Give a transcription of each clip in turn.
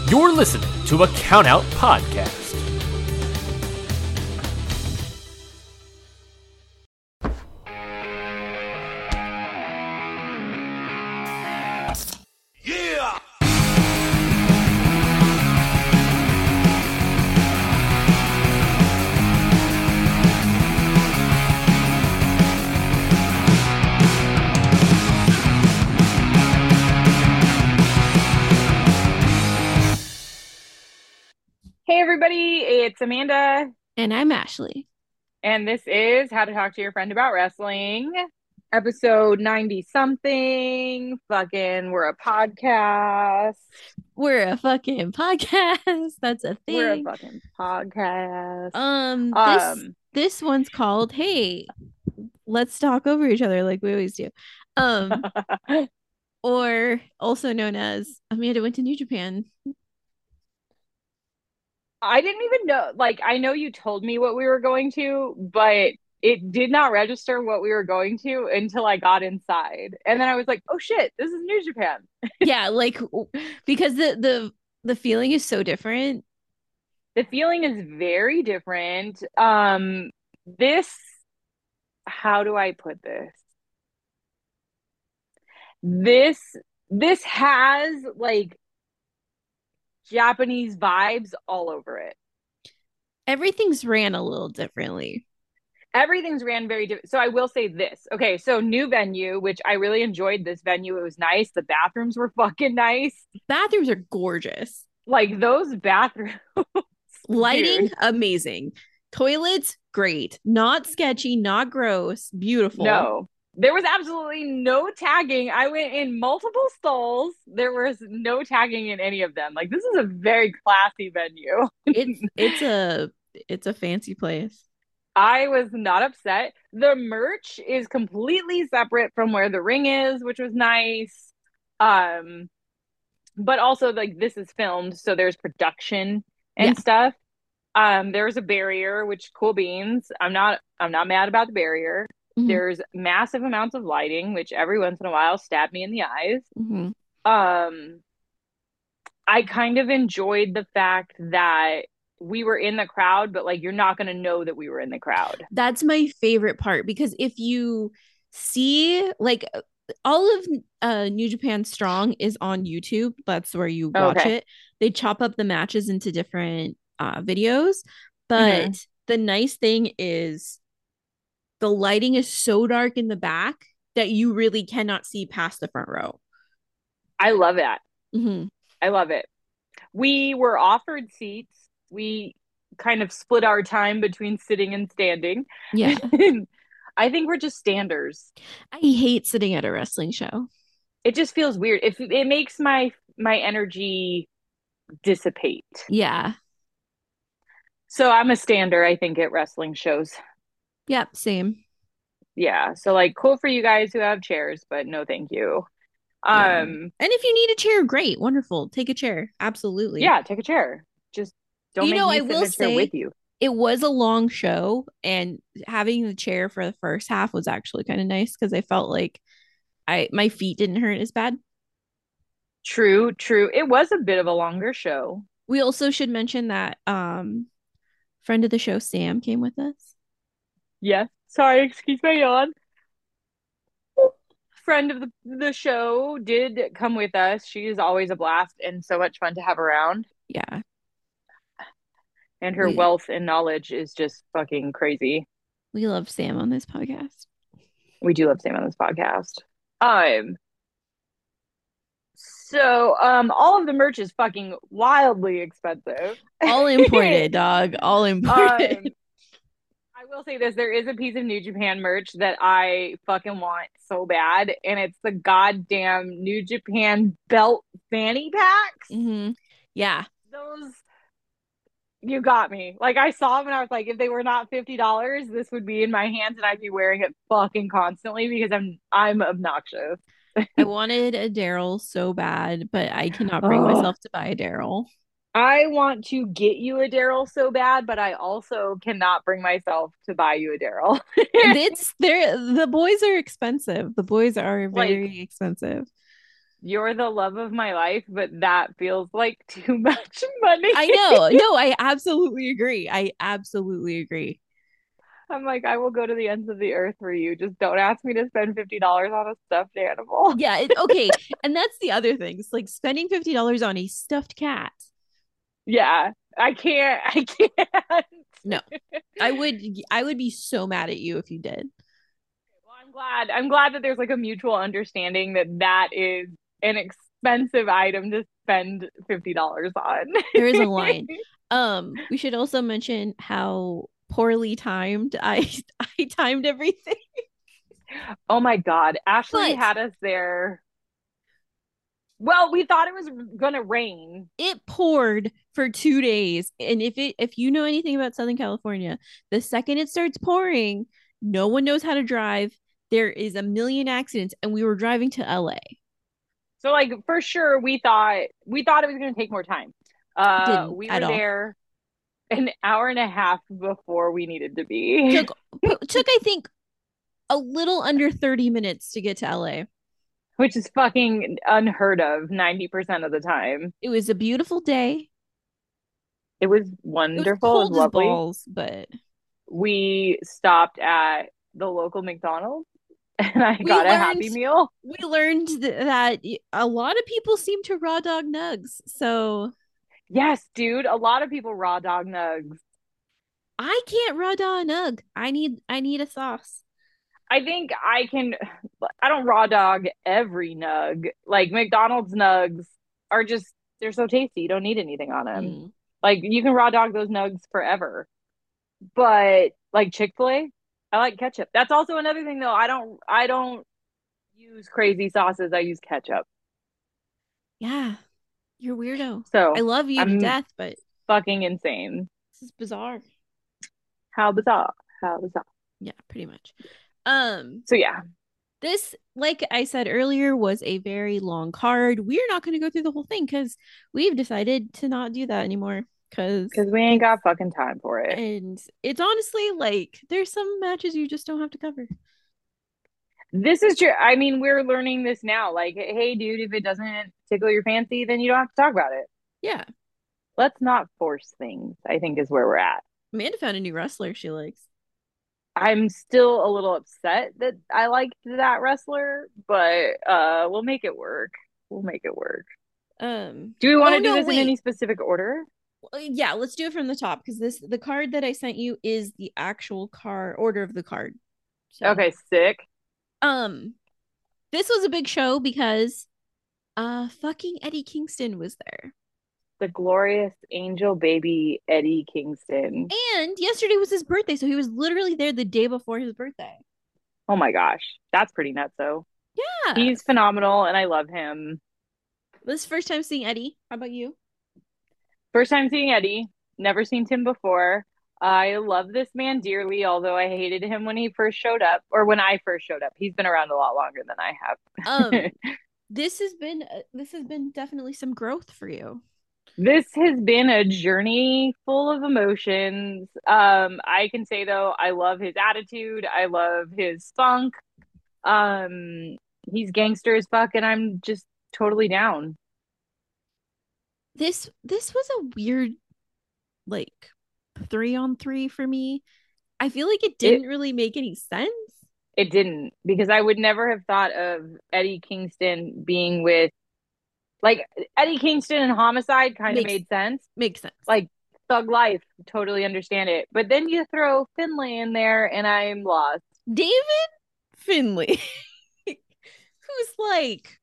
You're listening to a Countout Podcast. Yeah! Hey everybody, it's Amanda, And I'm Ashley. and this is How to Talk to Your Friend About Wrestling, episode 90 something. Fucking, we're a podcast. We're a fucking podcast. That's a thing. We're a fucking podcast. This one's called Hey, Let's Talk Over Each Other like we always do. Or also known as Amanda went to New Japan. I didn't even know, like, I know you told me what we were going to, but it did not register what we were going to until I got inside. And then I was like, oh shit, this is New Japan. Yeah, like because the feeling is so different. The feeling is very different. This, how do I put this? This has like Japanese vibes all over it. Everything's ran a little differently. Everything's ran very different. So I will say this. Okay, so new venue, which I really enjoyed this venue. It was nice. The bathrooms were fucking nice. Bathrooms are gorgeous. Like those bathrooms. Lighting, Dude. amazing. Toilets, great. Not sketchy, not gross, beautiful. No, there was absolutely no tagging. I went in multiple stalls. There was no tagging in any of them. Like this is a very classy venue. It's a fancy place. I was not upset. The merch is completely separate from where the ring is, which was nice. But also like this is filmed, so there's production and stuff. There's a barrier, which cool beans. I'm not mad about the barrier. Mhm. There's massive amounts of lighting, which every once in a while stab me in the eyes. Mhm. I kind of enjoyed the fact that we were in the crowd, but like you're not going to know that we were in the crowd. That's my favorite part because if you see like all of New Japan Strong is on YouTube. That's where you watch Okay. it. They chop up the matches into different videos, but the nice thing is the lighting is so dark in the back that you really cannot see past the front row. I love that. Mhm. I love it. We were offered seats. We kind of split our time between sitting and standing. Yeah. I think we're just standers. I hate sitting at a wrestling show. It just feels weird. It makes my energy dissipate. Yeah. So I'm a stander, I think, at wrestling shows. Yep, same. Yeah. So like cool for you guys who have chairs, but no thank you. Yeah. And if you need a chair, great, wonderful. Take a chair. Absolutely. Yeah, take a chair. Just don't make me I sit will in a chair say with you. it was a long show, and having the chair for the first half was actually kind of nice because I felt like my feet didn't hurt as bad. True. It was a bit of a longer show. We also should mention that friend of the show Sam came with us. Yes. Sorry, excuse my yawn. Friend of the show did come with us. She is always a blast and so much fun to have around. Yeah. And her wealth and knowledge is just fucking crazy. We love Sam on this podcast. We do love Sam on this podcast. So all of the merch is fucking wildly expensive. All imported, dog. All imported. I will say this, there is a piece of New Japan merch that I fucking want so bad, and it's the goddamn New Japan belt fanny packs. Mm-hmm. Yeah. Those, you got me. Like I saw them and I was like, if they were not $50, this would be in my hands and I'd be wearing it fucking constantly because I'm obnoxious. I wanted a Daryl so bad, but I cannot bring myself to buy a Daryl. I want to get you a Daryl so bad, but I also cannot bring myself to buy you a Daryl. The boys are expensive. The boys are very expensive. You're the love of my life, but that feels like too much money. I know. No, I absolutely agree. I absolutely agree. I'm like, I will go to the ends of the earth for you. Just don't ask me to spend $50 on a stuffed animal. Yeah, okay. And that's the other thing. It's like spending $50 on a stuffed cat. Yeah, I can't. I can't. No. I would be so mad at you if you did. Well, I'm glad. I'm glad that there's like a mutual understanding that that is an expensive item to spend $50 on. There is a line. We should also mention how poorly timed I timed everything. Oh my God. Ashley But had us there. Well, we thought it was gonna rain. it poured for 2 days. And if you know anything about Southern California, the second it starts pouring, no one knows how to drive. There is a million accidents, and we were driving to LA. So like for sure we thought it was gonna take more time. Didn't We at were all. there an hour and a half before we needed to be, Took I think a little under 30 minutes to get to LA. which is fucking unheard of 90% of the time. It was a beautiful day. It was It was wonderful. It was cold as lovely. balls, but We stopped at the local McDonald's and I we got a learned Happy Meal. we learned that a lot of people seem to raw dog nugs. So Yes, dude. A lot of people raw dog nugs. I can't raw dog a nug. I need a sauce. I think I can. I don't raw dog every nug. Like McDonald's nugs are just, they're so tasty. You don't need anything on them. Mm. Like you can raw dog those nugs forever. But like Chick-fil-A, I like ketchup. That's also another thing though. I don't use crazy sauces. I use ketchup. Yeah, you're a weirdo. I So love you to I'm death, but fucking insane. this is bizarre. How bizarre. How bizarre. Yeah, pretty much. Um, So yeah, this, like I said earlier, was a very long card. We're not going to go through the whole thing because we've decided to not do that anymore. Because because we ain't got fucking time for it. and it's honestly like there's some matches you just don't have to cover. This is true. I mean, we're learning this now. Like, hey, dude, if it doesn't tickle your fancy, then you don't have to talk about it. Yeah, Let's not force things, I think is where we're at. Amanda found a new wrestler she likes. I'm still a little upset that I liked that wrestler, but we'll make it work. We'll make it work. Do we want Oh to do no, this in wait. any specific order? Yeah, let's do it from the top because the card that I sent you is the actual card order of the card. So Okay, sick. um this was a big show because fucking Eddie Kingston was there. The glorious angel baby Eddie Kingston. And yesterday was his birthday, so he was literally there the day before his birthday. Oh my gosh. That's pretty nuts though. Yeah. He's phenomenal and I love him. This is first time seeing Eddie. How about you? First time seeing Eddie, never seen Tim before. I love this man dearly, although I hated him when he first showed up, or when I first showed up. He's been around a lot longer than I have. This has been definitely some growth for you. This has been a journey full of emotions. I can say though, I love his attitude. I love his funk. Um, he's gangster as fuck, and I'm just totally down. This was a weird like 3-on-3 for me. I feel like it It didn't really make any sense. it didn't, because I would never have thought of Eddie Kingston being with, like, Eddie Kingston and Homicide kind of Makes made sense. makes sense. Like Thug Life, totally understand it. But then you throw Finlay in there and I'm lost. David Finlay, who's like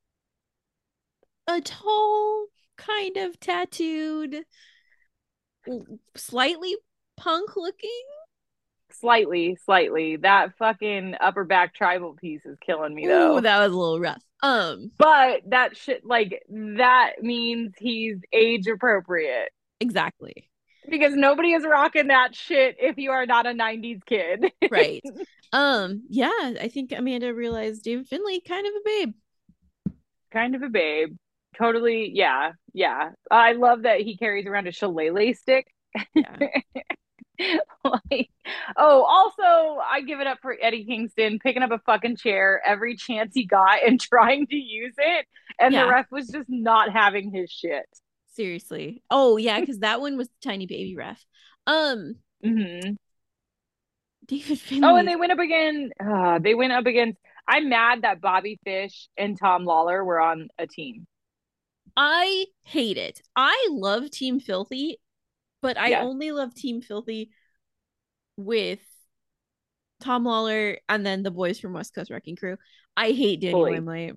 a tall, kind of tattooed, slightly punk looking. Slightly. That fucking upper back tribal piece is killing me Ooh, though. that was a little rough. But that shit, like, that means he's age appropriate. Exactly. Because nobody is rocking that shit if you are not a 90s kid. Right. Yeah, I think Amanda realized David Finlay kind of a babe. Kind of a babe. Totally, yeah. I love that he carries around a shillelagh stick. Yeah. Like, oh, also, I give it up for Eddie Kingston picking up a fucking chair every chance he got and trying to use it And the Yeah. ref was just not having his shit. Seriously. Oh yeah, because that one was tiny baby ref. Mm-hmm. David Oh, and Finley. they went up again. They went up against. I'm mad that Bobby Fish and Tom Lawler were on a team. I hate it. I love Team Filthy, but I Yes. only love Team Filthy with Tom Lawler and then the boys from West Coast Wrecking Crew. I hate Danny Fully. Limelight.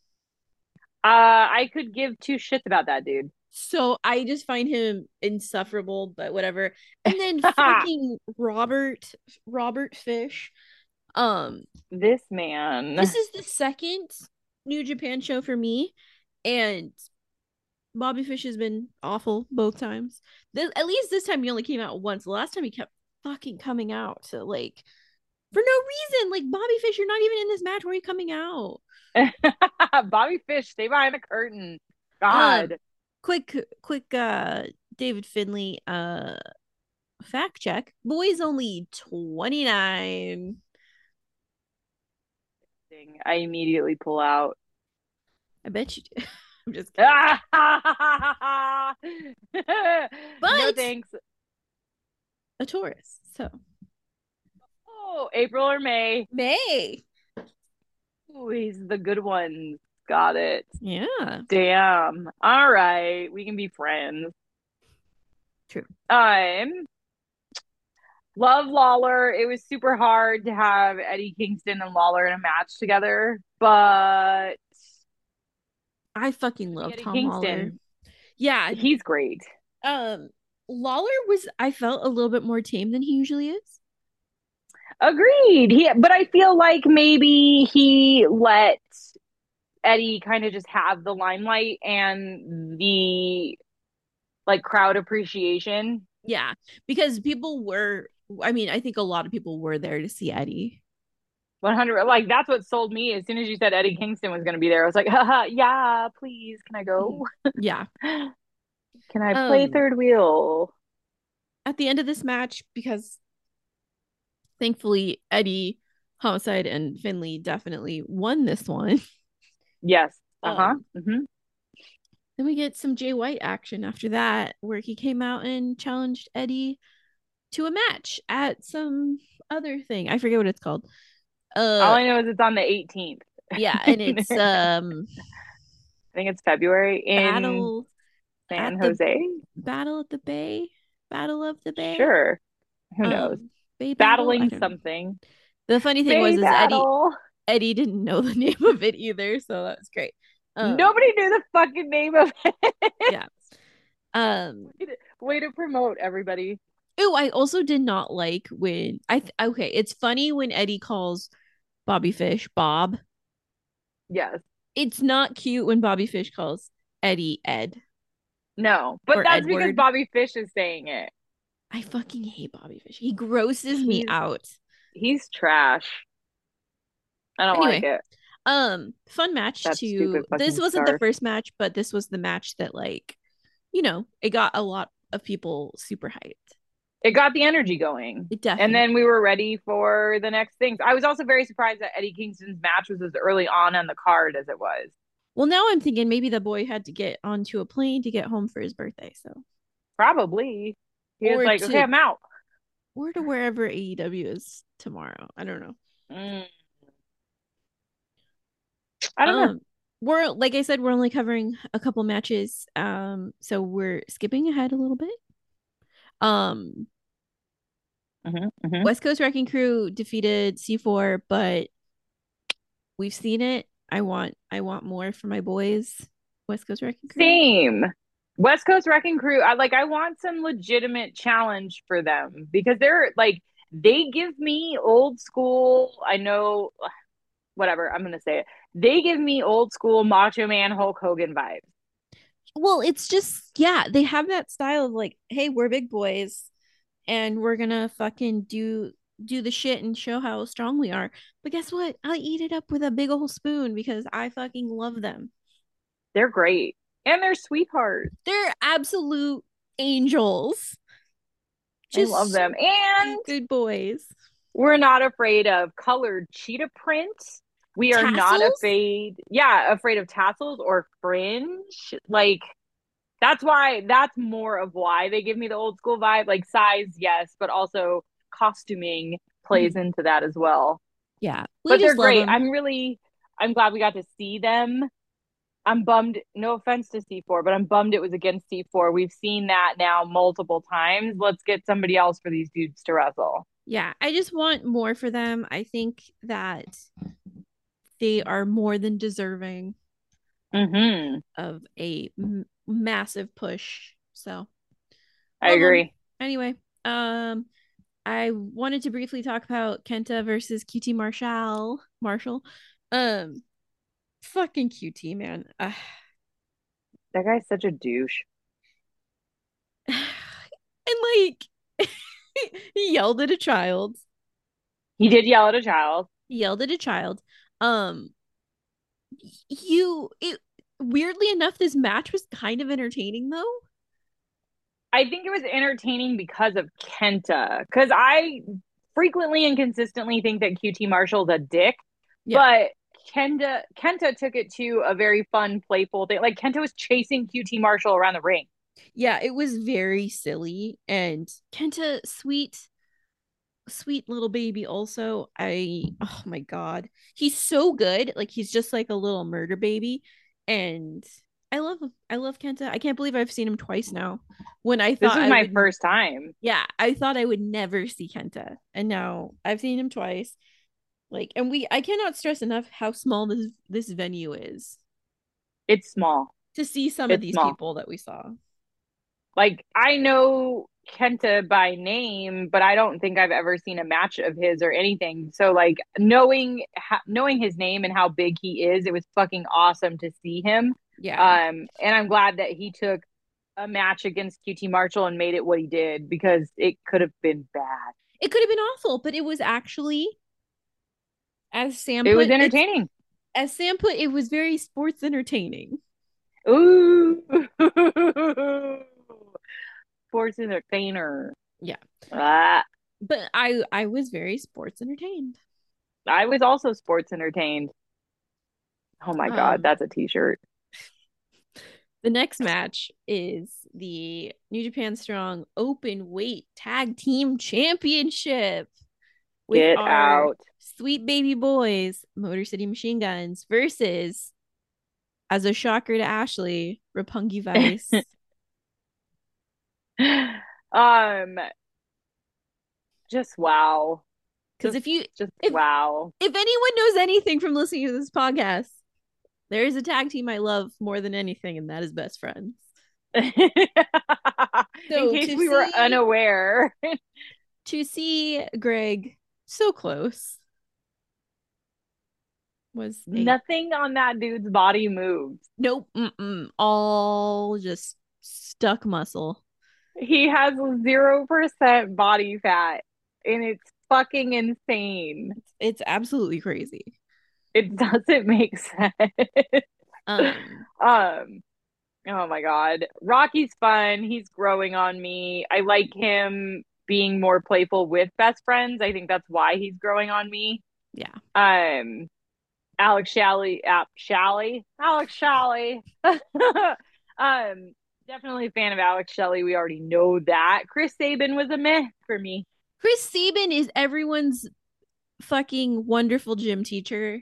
I could give two shits about that dude. So I just find him insufferable, but whatever. And then fucking Robert Fish. This man. This is the second New Japan show for me, and Bobby Fish has been awful both times. At least this time he only came out once. The last time he kept fucking coming out to like for no reason. Like Bobby Fish, you're not even in this match. Why are you coming out? Bobby Fish, stay behind the curtain. God. Quick David Finley fact check. Boy's only 29. I immediately pull out. I bet you do. I'm just kidding. No thanks. A Taurus. So Oh, April or May. May. Ooh, he's the good ones. Got it. Yeah. Damn. All right. We can be friends. True. Love Lawler. It was super hard to have Eddie Kingston and Lawler in a match together, but I fucking love Eddie Tom Kingston. Lawler. Yeah. He's great. Lawler was, I felt, a little bit more tame than he usually is. Agreed. But I feel like maybe he let Eddie kind of just have the limelight and the like crowd appreciation. Yeah, because people were, I mean, I think a lot of people were there to see Eddie. 100. Like that's what sold me. As soon as you said Eddie Kingston was going to be there, I was like, haha, yeah, please, can I go? Yeah. Can I play third wheel? At the end of this match, because thankfully Eddie, Homicide, and Finley definitely won this one. Yes. Mm-hmm. Then we get some Jay White action after that, where he came out and challenged Eddie to a match at some other thing. I forget what it's called. All I know is it's on the 18th. Yeah, and it's I think it's February in San Jose. Battle at the Bay. Battle of the Bay. Sure. Who knows? Bay Battling something. The funny thing was Eddie didn't know the name of it either, so that was great. Nobody knew the fucking name of it. Yeah. Way to promote, everybody. Oh, I also did not like when okay, it's funny when Eddie calls Bobby Fish Bob. Yes. It's not cute when Bobby Fish calls Eddie Ed. No, but that's Edward. because Bobby Fish is saying it. I fucking hate Bobby Fish. He grosses me out. He's trash. I don't like it. Fun match too. This wasn't the first match, but this was the match that, like, you know, it got a lot of people super hyped. It got the energy going. It definitely. And then we were ready for the next things. I was also very surprised that Eddie Kingston's match was as early on the card as it was. Well, now I'm thinking maybe the boy had to get onto a plane to get home for his birthday. So probably he was like, okay, I'm out. Or to wherever AEW is tomorrow. I don't know. I don't know. We're, like I said, we're only covering a couple matches. So we're skipping ahead a little bit. West Coast Wrecking Crew defeated C4, but we've seen it. I want more for my boys. West Coast Wrecking Crew. Same. West Coast Wrecking Crew. I want some legitimate challenge for them because they're like, they give me old school. I know, whatever. I'm gonna say it. They give me old school Macho Man Hulk Hogan vibes. Well, it's just, yeah, they have that style of like, hey, we're big boys and we're gonna fucking do the shit and show how strong we are. But guess what? I'll eat it up with a big old spoon because I fucking love them. They're great. And they're sweethearts. They're absolute angels. I love them. And good boys. We're not afraid of colored cheetah print We are not Tassels? afraid of tassels or fringe. Like that's more of why they give me the old school vibe. Like size, yes, but also costuming plays Mhm. into that as well. Yeah, we But they're just love great. them. I'm glad we got to see them. I'm bummed, no offense to C4, but I'm bummed it was against C4. We've seen that now multiple times. Let's get somebody else for these dudes to wrestle. Yeah, I just want more for them. I think that they are more than deserving Mm-hmm. of a massive push. So I love them. agree. Anyway, I wanted to briefly talk about Kenta versus QT Marshall. Um, fucking QT man. That guy's such a douche. And like he yelled at a child. He did yell at a child. He yelled at a child. Um, you it weirdly enough, this match was kind of entertaining though. I think it was entertaining because of Kenta. Because I frequently and consistently think that QT Marshall's a dick, Yeah. but Kenta took it to a very fun, playful thing. Like Kenta was chasing QT Marshall around the ring. Yeah, it was very silly. And Kenta, sweet little baby also. Oh my god. He's so good. Like he's just like a little murder baby. And I love him. I love Kenta. I can't believe I've seen him twice now. When I This thought was I my would first time. Yeah, I thought I would never see Kenta. And now I've seen him twice. Like, and I cannot stress enough how small this venue is It's small. to see some of It's these small. people that we saw. Like I know Kenta by name, but I don't think I've ever seen a match of his or anything. So like knowing his name and how big he is, it was fucking awesome to see him. Yeah. And I'm glad that he took a match against QT Marshall and made it what he did because it could have been bad. It could have been awful, but it was actually, as Sam It was put, entertaining. it was very sports entertaining. Ooh. Sports entertainer. Yeah. Ah, But I was very sports entertained. I was also sports entertained. Oh my God, Um that's a t-shirt. the next match is the New Japan Strong Open Weight Tag Team Championship with Get our out. sweet baby boys, Motor City Machine Guns, versus, as a shocker to Ashley, Roppongi Vice. um, just wow. Because Just just if wow. if anyone knows anything from listening to this podcast, there is a tag team I love more than anything, and that is Best Friends. In So case we were unaware. to see Greg so close was a Nothing on that dude's body moves. nope, all just stuck muscle. He has 0% body fat and it's fucking insane. It's absolutely crazy. It doesn't make sense. Um, um oh my god. Rocky's fun. He's growing on me. I like him being more playful with best friends. I think that's why he's growing on me. yeah. Um Alex Shelley. Definitely a fan of Alex Shelley. We already know that. Chris Sabin was a meh for me. Chris Sabin is everyone's fucking wonderful gym teacher.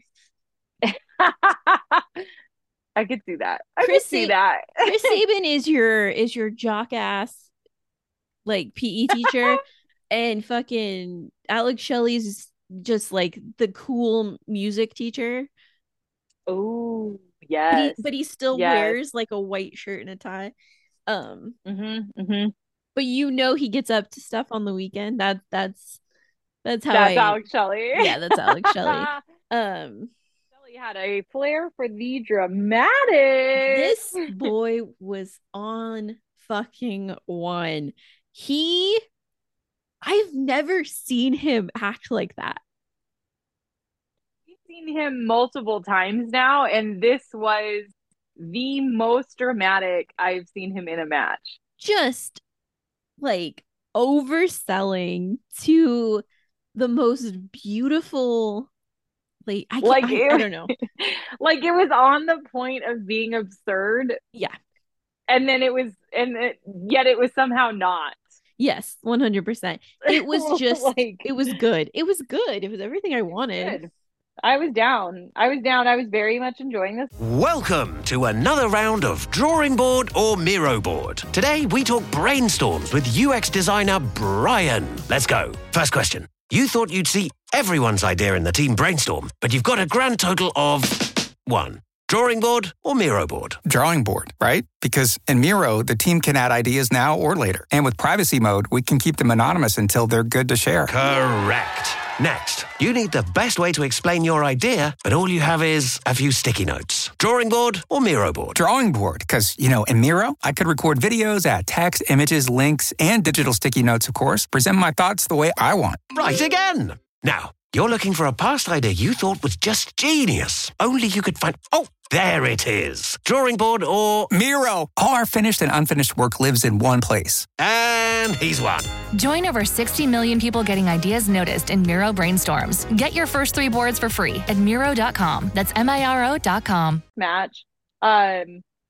I could see that. I could see that. Chris Sabin is your jock ass like PE teacher, and fucking Alex Shelley's just like the cool music teacher. Oh, But yes. he still Yes. wears like a white shirt and a tie. Mm-hmm. But he gets up to stuff on the weekend. That's how That's Alex Shelley. yeah, that's Alex Shelley. Shelley had a flair for the dramatic. This boy was on fucking one. I've never seen him act like that. We've seen him multiple times now, and this was the most dramatic I've seen him in a match. Just like overselling to the most beautiful Like Like I don't know. like it was on the point of being absurd, Yeah. and then yet it was somehow not. Yes, 100%. It was just Like it was good. It was good. It was everything I wanted. good. I was down. I was down. I was very much enjoying this. Welcome to another round of Drawing Board or Miro Board. Today we talk brainstorms with UX designer Brian. Let's go. First question. You thought you'd see everyone's idea in the team brainstorm, but you've got a grand total of 1. Drawing board or Miro board? Drawing board, right? Because in Miro, the team can add ideas now or later. And with privacy mode, we can keep them anonymous until they're good to share. Correct. Next, you need the best way to explain your idea, but all you have is a few sticky notes. Drawing board or Miro board? Drawing board, because, in Miro, I could record videos, add text, images, links, and digital sticky notes, of course, present my thoughts the way I want. Right again. Now, you're looking for a past idea you thought was just genius. Only you could find... Oh, there it is. Drawing board or... Miro! All our finished and unfinished work lives in one place. And he's won. Join over 60 million people getting ideas noticed in Miro Brainstorms. Get your first 3 boards for free at Miro.com. That's Miro.com. Match. I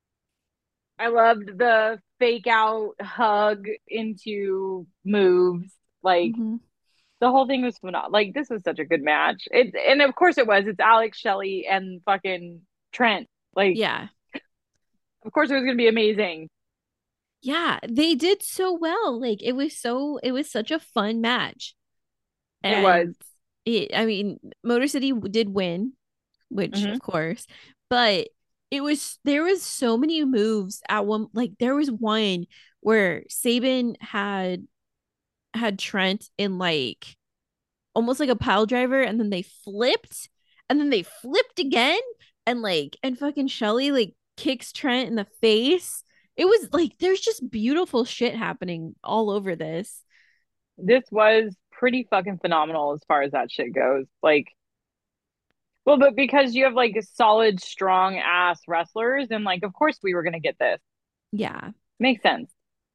loved the fake out hug into moves. Like, the whole thing was phenomenal. Like, this was such a good match. And of course it was. It's Alex Shelley and fucking Trent. Like, Yeah. Of course it was going to be amazing. Yeah, they did so well. Like it was such a fun match. It was. I mean, Motor City did win, which of course, but there was so many moves at one. Like there was one where Sabin had Trent in like almost like a pile driver, and then they flipped, again, and fucking Shelly like kicks Trent in the face. It was like there's just beautiful shit happening all over this. This was pretty fucking phenomenal as far as that shit goes. Like, well, but because you have like a solid, strong ass wrestlers, and like, of course we were gonna get this. Yeah, makes sense.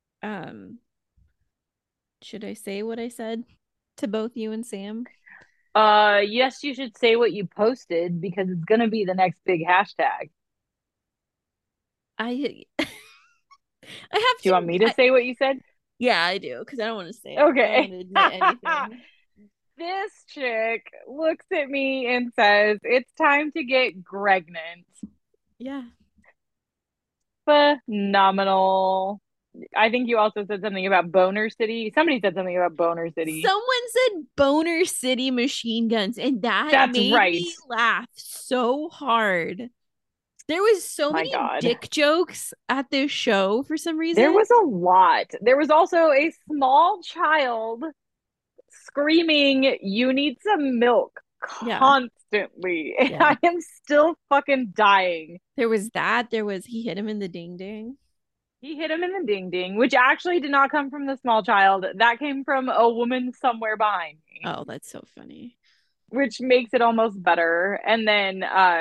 Should I say what I said to both you and Sam? Yes, you should say what you posted because it's gonna be the next big hashtag. I have to. Do you want me to say what you said? Yeah, I do, because I don't want to say it. Okay. I don't want to admit anything. This chick looks at me and says, "It's time to get pregnant." Yeah. Phenomenal. I think you also said something about Boner City. Somebody said something about Boner City. Someone said Boner City Machine Guns, and that's made me laugh so hard. There was so many dick jokes at this show for some reason. There was a lot. There was also a small child screaming, "You need some milk," constantly. Yeah. And I am still fucking dying. There was that. There was he hit him in the ding ding. He hit him in the ding ding, which actually did not come from the small child. That came from a woman somewhere behind me. Oh, that's so funny. Which makes it almost better. And then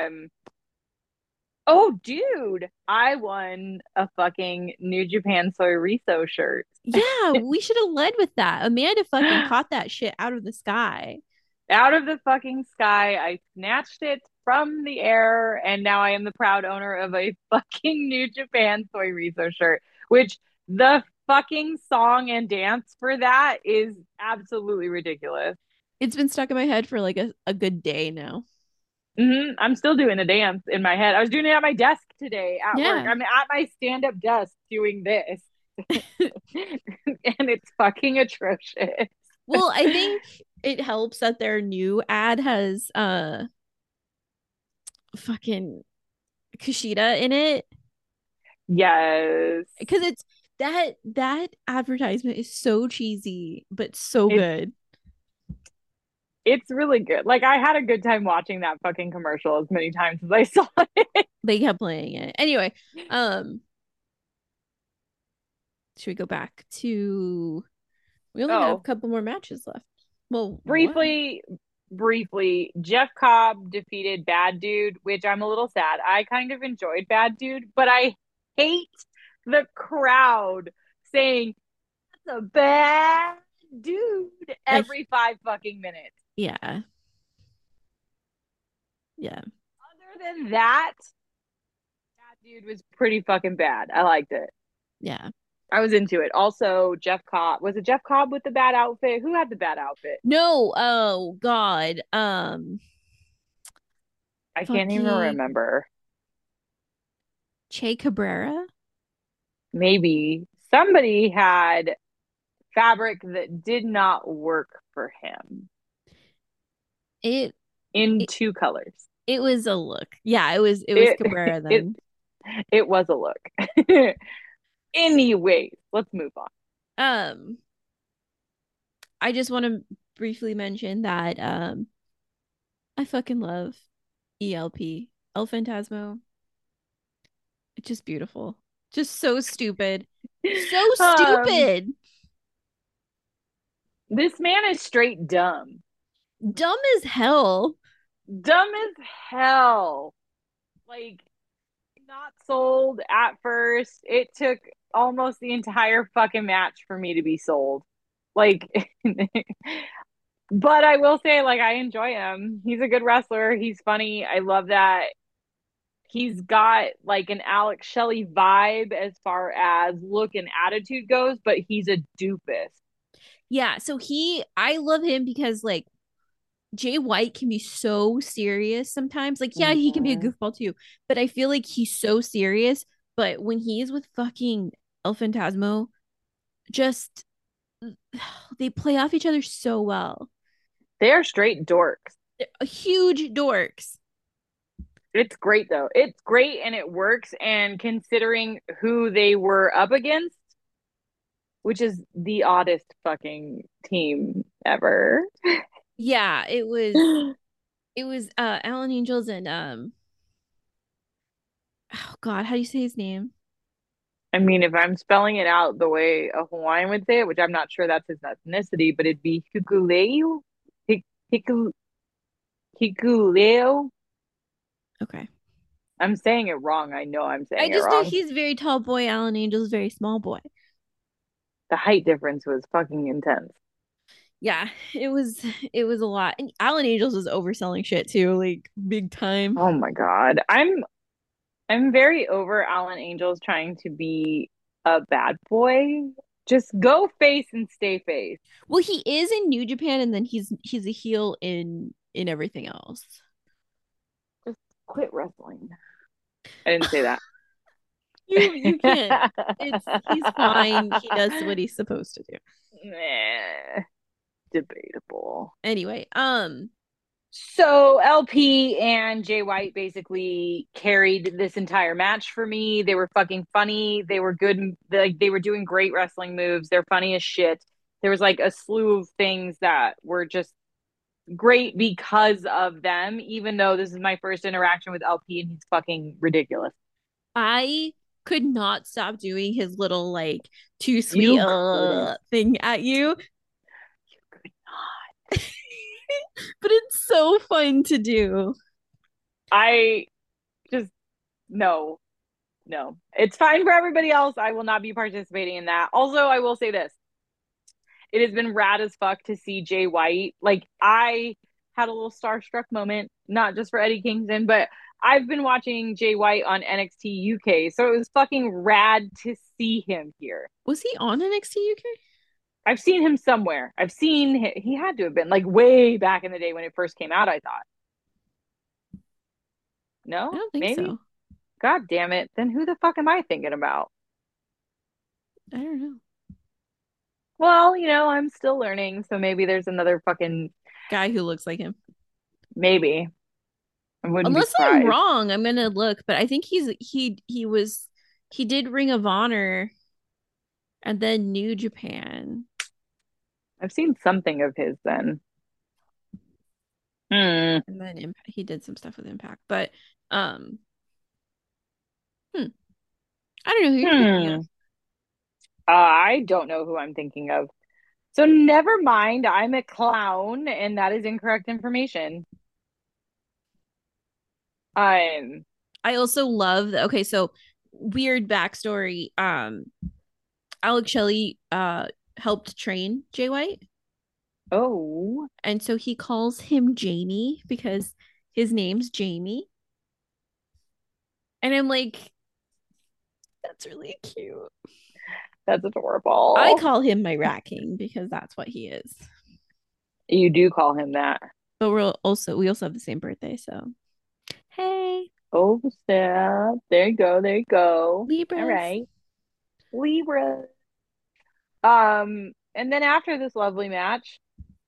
oh, dude, I won a fucking New Japan Soyrizo shirt. Yeah, we should have led with that. Amanda fucking caught that shit out of the sky. Out of the fucking sky. I snatched it from the air, and now I am the proud owner of a fucking New Japan Soyrizo shirt, which the fucking song and dance for that is absolutely ridiculous. It's been stuck in my head for like a good day now. I'm still doing the dance in my head. I was doing it at my desk today at work. I'm at my stand-up desk doing this. And it's fucking atrocious. Well, I think it helps that their new ad has fucking Kushida in it. Yes. Because it's that advertisement is so cheesy, but so good. It's really good. Like, I had a good time watching that fucking commercial as many times as I saw it. They kept playing it. Anyway, should we go back to... We only have a couple more matches left. Well, briefly, Jeff Cobb defeated Bad Dude, which I'm a little sad. I kind of enjoyed Bad Dude, but I hate the crowd saying, "That's a bad dude," every 5 fucking minutes. Yeah. Yeah. Other than that dude was pretty fucking bad. I liked it. Yeah. I was into it. Also, Jeff Cobb. Was it Jeff Cobb with the bad outfit? Who had the bad outfit? No, oh God. I can't even Fucking remember. Che Cabrera. Maybe somebody had fabric that did not work for him It in it, two colors. it was a look. Yeah, it was It Cabrera it then. it was a look. Anyways, let's move on. Um, I just want to briefly mention that I fucking love ELP. El Phantasmo. It's just beautiful. Just so stupid. So Um, stupid. this man is straight dumb. Dumb as hell. Dumb as hell. Like, not sold at first. It took almost the entire fucking match for me to be sold. Like, but I will say, like, I enjoy him. He's a good wrestler. He's funny. I love that he's got like an Alex Shelley vibe as far as look and attitude goes, but he's a doofus. Yeah, so I love him because like Jay White can be so serious sometimes. Like, yeah, he can be a Mm-hmm. goofball too, but I feel like he's so serious. But when he's with fucking El Phantasmo, just they play off each other so well. They are straight dorks. They're huge dorks. It's great though. It's great and it works. And considering who they were up against, which is the oddest fucking team ever. Yeah, it was Alan Angels and oh God, how do you say his name? I mean, if I'm spelling it out the way a Hawaiian would say it, which I'm not sure that's his ethnicity, but it'd be Hikuleu. Hiku, Hikuleo. Okay. I'm saying it wrong. I know I'm I saying it just know wrong. he's very tall boy. Alan Angel's very small boy. The height difference was fucking intense. Yeah, it was a lot. And Alan Angels was overselling shit too, like big time. Oh my God. I'm very over Alan Angels trying to be a bad boy. Just go face and stay face. Well, he is in New Japan and then he's a heel in everything else. Just quit wrestling. I didn't say that. You can't. He's fine. He does what he's supposed to do. Nah, debatable. Anyway, So LP and Jay White basically carried this entire match for me. They were fucking funny. They were good. Like they were doing great wrestling moves. They're funny as shit. There was like a slew of things that were just great because of them, even though this is my first interaction with LP and he's fucking ridiculous. I could not stop doing his little like too sweet You couldn't. thing at you. You could not. But it's so fun to do. I just no. No. It's fine for everybody else. I will not be participating in that. Also, I will say this. It has been rad as fuck to see Jay White. Like I had a little starstruck moment, not just for Eddie Kingston, but I've been watching Jay White on NXT UK, so it was fucking rad to see him here. Was he on NXT UK? I've seen him somewhere. He had to have been like way back in the day when it first came out, I thought. No? I don't think Maybe? so. God damn it. Then who the fuck am I thinking about? I don't know. Well, I'm still learning, so maybe there's another fucking Guy who looks like him. maybe. I wouldn't be Unless I'm surprised. wrong, I'm gonna look, but I think he did Ring of Honor and then New Japan. I've seen something of his then. And then he did some stuff with Impact. But I don't know who you're thinking of. I don't know who I'm thinking of. So never mind, I'm a clown, and that is incorrect information. I also love okay, so weird backstory. Alex Shelley helped train Jay White. Oh. And so he calls him Jamie because His name's Jamie. And I'm like, that's really cute. That's adorable. I call him my Rat King because that's what he is. You do call him that. But we also have the same birthday, so hey. Oh, snap. There you go. There you go. Libras. All right. Libra. And then after this lovely match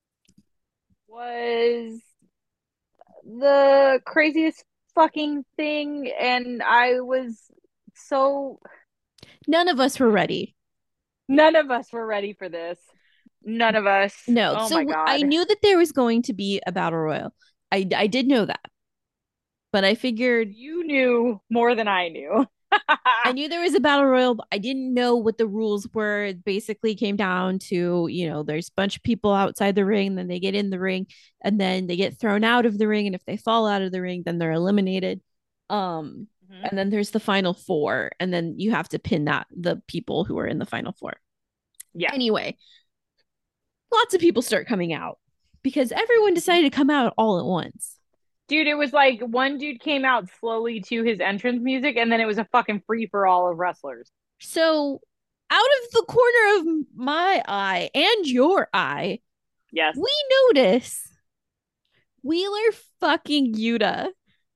was the craziest fucking thing, and I was so None of us were ready. none of us were ready for this. None of us. No. Oh So my God. I knew that there was going to be a battle royal. I did know that. But I figured You knew more than I knew. I knew there was a battle royal, but I didn't know what the rules were. It basically came down to, there's a bunch of people outside the ring, then they get in the ring, and then they get thrown out of the ring. And if they fall out of the ring, then they're eliminated. And then there's the final four, and then you have to pin the people who are in the final four. Yeah. Anyway, lots of people start coming out because everyone decided to come out all at once. Dude, it was like one dude came out slowly to his entrance music, and then it was a fucking free for all of wrestlers. So, out of the corner of my eye and your eye, yes, we notice Wheeler fucking Yuta.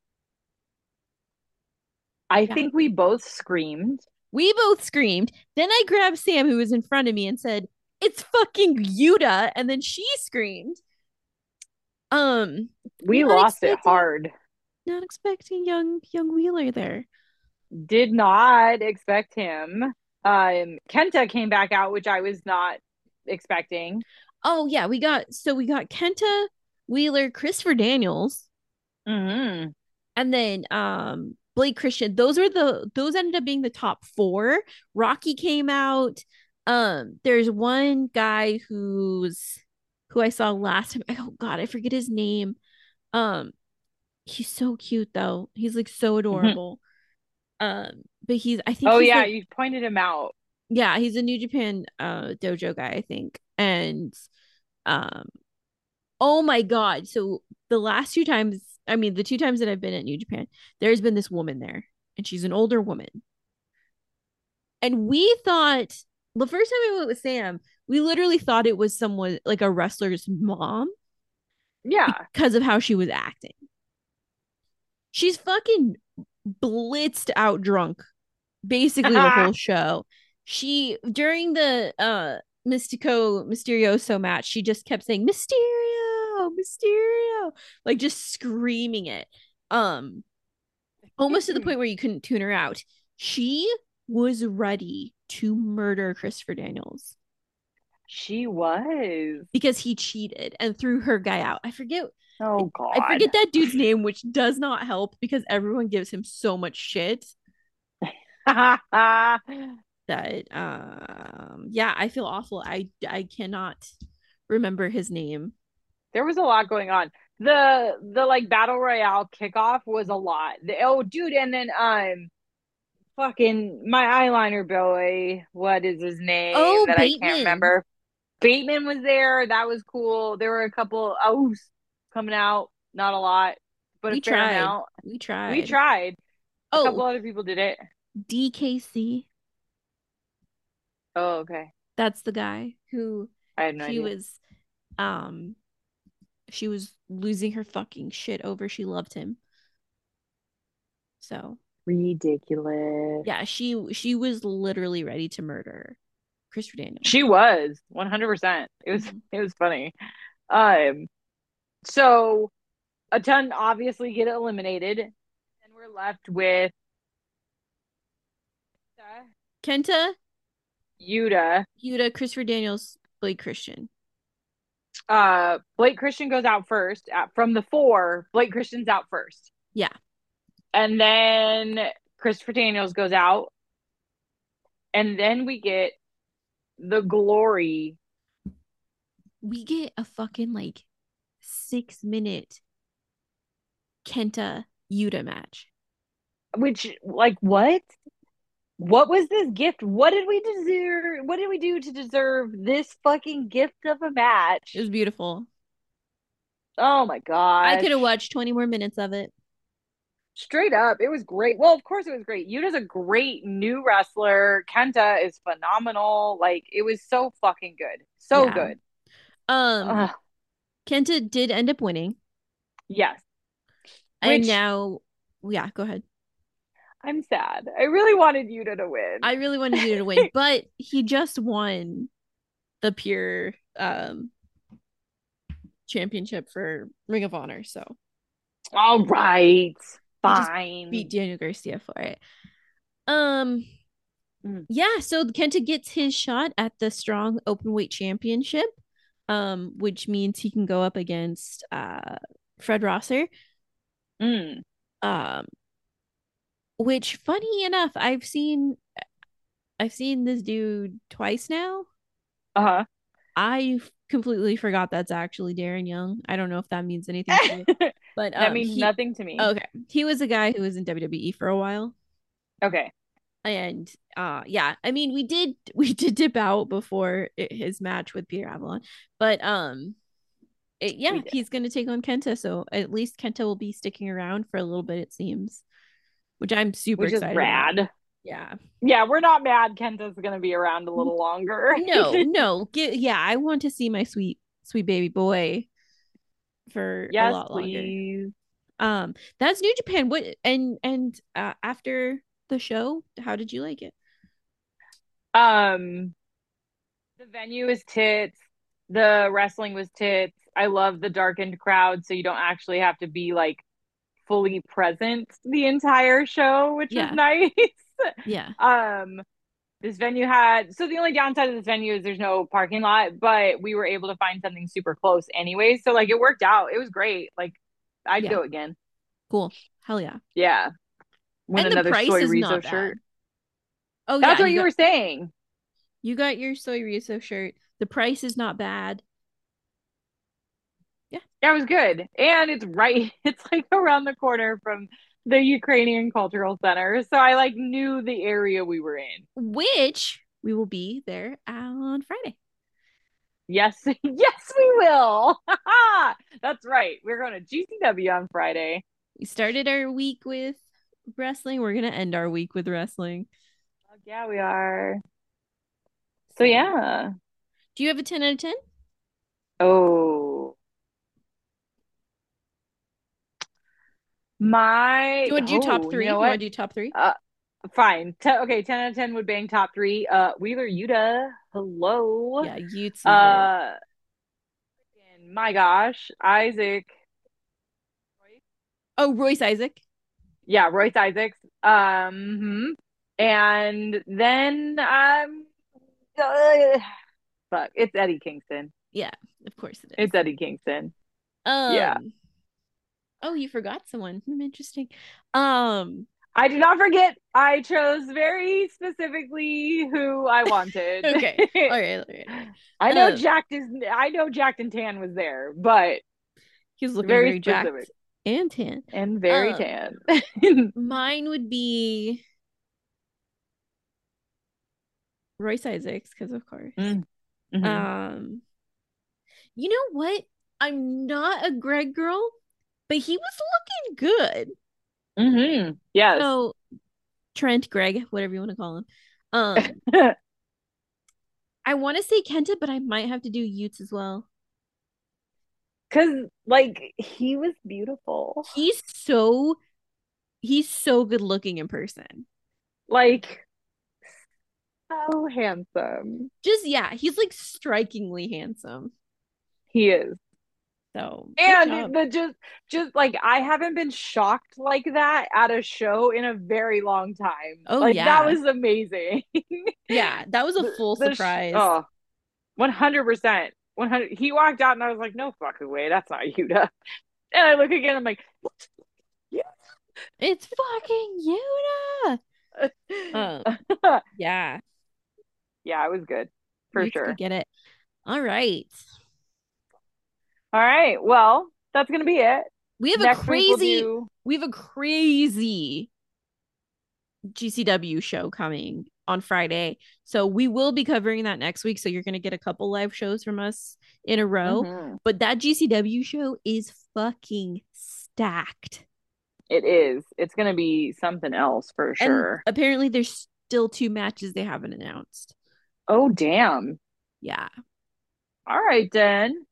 I think we both screamed. We both screamed. Then I grabbed Sam, who was in front of me, and said, "It's fucking Yuta!" And then she screamed. We lost it hard. Not expecting young Wheeler there. Did not expect him. Kenta came back out, which I was not expecting. Oh yeah, we got Kenta, Wheeler, Christopher Daniels, and then Blake Christian. Those ended up being the top four. Rocky came out. There's one guy who I saw last time. Oh God, I forget his name. He's so cute though. He's like so adorable. But I think. Oh he's yeah, you pointed him out. Yeah, he's a New Japan dojo guy, I think. And oh my God. So the last two times, the two times that I've been at New Japan, there's been this woman there, and she's an older woman. And we thought the first time I went with Sam, we literally thought it was someone like a wrestler's mom. Yeah. Because of how she was acting. She's fucking blitzed out drunk basically the whole show. She, during the Mysterioso match, she just kept saying Mysterio, like just screaming it. Almost to the point where you couldn't tune her out. She was ready to murder Christopher Daniels. She was. Because he cheated and threw her guy out. I forget. Oh God. I forget that dude's name, which does not help because everyone gives him so much shit. That yeah, I feel awful. I cannot remember his name. There was a lot going on. The like battle royale kickoff was a lot. Oh dude, and then fucking my eyeliner boy, what is his name? Oh, that Bateman. I can't remember. Bateman was there. That was cool. There were a couple O's coming out. Not a lot, but a fair amount. We tried. A couple other people did it. DKC. Oh, okay. That's the guy who I had no idea. She was losing her fucking shit over. She loved him. So ridiculous. Yeah, she was literally ready to murder Christopher Daniels. She was 100%. It was funny. So a ton obviously get eliminated, and we're left with Kenta, Yuta, Christopher Daniels, Blake Christian. Blake Christian goes out first. From the four, Blake Christian's out first. Yeah. And then Christopher Daniels goes out. And then we get the glory. We get a fucking 6-minute Kenta Yuta match. Which, what? What was this gift? What did we deserve? What did we do to deserve this fucking gift of a match? It was beautiful. Oh my gosh. I could have watched 20 more minutes of it. Straight up, it was great. Well, of course it was great. Yuta's a great new wrestler. Kenta is phenomenal. Like it was so fucking good. So Yeah. good. Um, Ugh, Kenta did end up winning. yes. And Which now, yeah, go ahead. I'm sad. I really wanted Yuta to win. I really wanted you to win, but he just won the pure championship for Ring of Honor. So All right. he just Fine. beat Daniel Garcia for it. Um, Mm. yeah, so Kenta gets his shot at the strong openweight championship, which means he can go up against Fred Rosser. Mm. Um, which funny enough, I've seen this dude twice now. Uh-huh. I completely forgot that's actually Darren Young. I don't know if that means anything to you, but That means nothing to me. okay, he was a guy who was in WWE for a while, Okay. and yeah, I mean we did dip out before his match with Peter Avalon, but yeah, he's gonna take on Kenta, so at least Kenta will be sticking around for a little bit, it seems, which I'm super Which is excited rad. about. Yeah. Yeah, we're not mad. Kenta's gonna be around a little longer. No. Yeah, I want to see my sweet baby boy for a Yes, lot please. longer. That's New Japan. What and after the show, how did you like it? The venue is tits. The wrestling was tits. I love the darkened crowd, so you don't actually have to be like fully present the entire show, which was Yeah. nice. Yeah. This venue had, so the only downside of this venue is there's no parking lot, but we were able to find something super close anyway. So like it worked out. It was great. Like I'd Yeah. go again. Cool. Hell yeah. Yeah. Win And the another price Soy is Rizo not shirt. bad. Oh That's yeah, what you were saying. you got your Soy Riso shirt. The price is not bad. Yeah, it was good. And it's right, it's like around the corner from the Ukrainian Cultural Center. So I like knew the area we were in. Which we will be there on Friday. Yes, yes, we will. That's right. We're going to GCW on Friday. We started our week with wrestling. We're gonna end our week with wrestling. Yeah, we are. So yeah. Do you have a 10 out of 10? Oh. My Do you want to do top three? You know You what? want to do top three? Fine. Okay, 10 out of 10 would bang top three. Wheeler Yuta. Hello. Yeah, you'd see my gosh, Isaac. Oh, Royce Isaac. Yeah, Royce Isaacs. And then fuck, it's Eddie Kingston. Yeah, of course it is. It's Eddie Kingston. Yeah. Oh, you forgot someone. Interesting. I did not forget. I chose very specifically who I wanted. Okay. All right. I know Jacked and Tan was there, but he's looking very jacked specific. And tan. And very tan. Mine would be Royce Isaacs, because of course. Mm-hmm. You know what? I'm not a Greg girl, but he was looking good. Mm-hmm. Yes. So Trent, Greg, whatever you want to call him. I want to say Kenta, but I might have to do Utes as well. Cause like he was beautiful. He's so good looking in person. Like so handsome. Just yeah, he's like strikingly handsome. He is. So and the just like I haven't been shocked like that at a show in a very long time. Oh like yeah, that was amazing. Yeah, that was a full surprise. 100%. 100. He walked out and I was like, no fucking way, that's not Yuta. And I look again, I'm like, yeah, it's fucking Yuta. Yeah, it was good for Utes sure. could get it. All right. Well, that's gonna be it. We have a crazy GCW show coming on Friday. So we will be covering that next week. So you're going to get a couple live shows from us in a row. Mhm. But that GCW show is fucking stacked. It is. It's going to be something else for sure. And apparently there's still 2 matches they haven't announced. Oh, damn. Yeah. All right, then.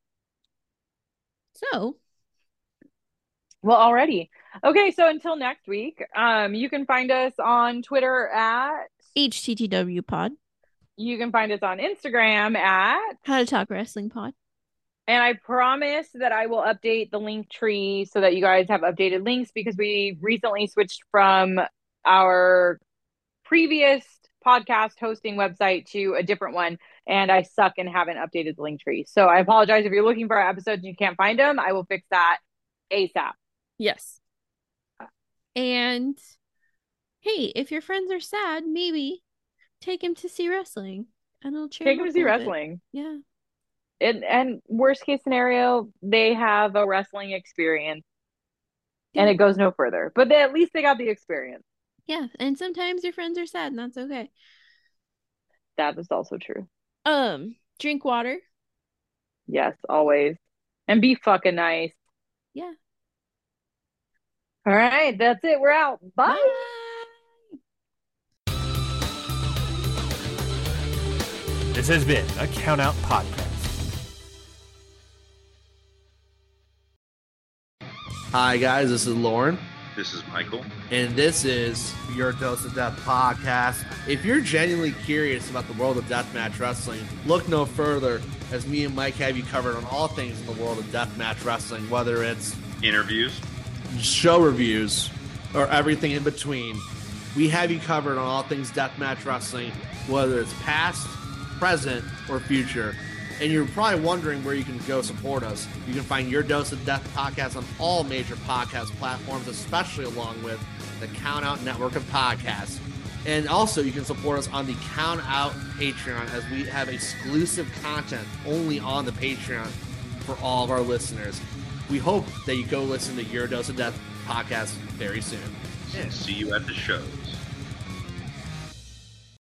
So, well, already. Okay, so until next week, you can find us on Twitter at HTTW Pod. You can find us on Instagram at How to Talk Wrestling Pod. And I promise that I will update the link tree so that you guys have updated links, because we recently switched from our previous podcast hosting website to a different one, and I suck and haven't updated the link tree. So I apologize if you're looking for our episodes and you can't find them. I will fix that ASAP. Yes. And hey, if your friends are sad, maybe take him to see wrestling and it'll cheer Take them them up to see a little wrestling. bit. Yeah. And worst case scenario, they have a wrestling experience and it goes no further. But at least they got the experience. Yeah. And sometimes your friends are sad and that's okay. That is also true. Drink water. Yes, always. And be fucking nice. Yeah. All right, that's it. We're out. Bye. This has been a Count Out Podcast. Hi, guys. This is Lauren. This is Michael. And this is Your Dose of Death podcast. If you're genuinely curious about the world of deathmatch wrestling, look no further, as me and Mike have you covered on all things in the world of deathmatch wrestling, whether it's interviews, show reviews, or everything in between. We have you covered on all things deathmatch wrestling, whether it's past, present, or future. And you're probably wondering where you can go support us. You can find Your Dose of Death podcast on all major podcast platforms, especially along with the Count Out network of podcasts. And also, you can support us on the Count Out Patreon, as we have exclusive content only on the Patreon for all of our listeners. We hope that you go listen to Your Dose of Death podcast very soon. See you at the shows.